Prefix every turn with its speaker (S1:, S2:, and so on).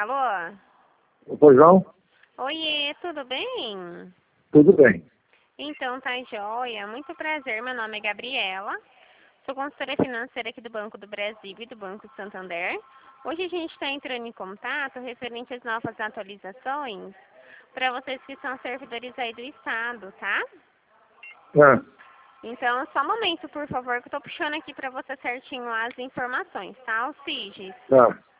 S1: Alô?
S2: Oi, João?
S1: Oiê, tudo bem?
S2: Tudo bem.
S1: Então, tá joia. Muito prazer, meu nome é Gabriela. Sou consultora financeira aqui do Banco do Brasil e do Banco Santander. Hoje a gente está entrando em contato referente às novas atualizações para vocês que são servidores aí do Estado, tá?
S2: Ah,
S1: Então, só um momento, por favor, que eu tô puxando aqui para você certinho as informações, tá? O SIGES.
S2: tá.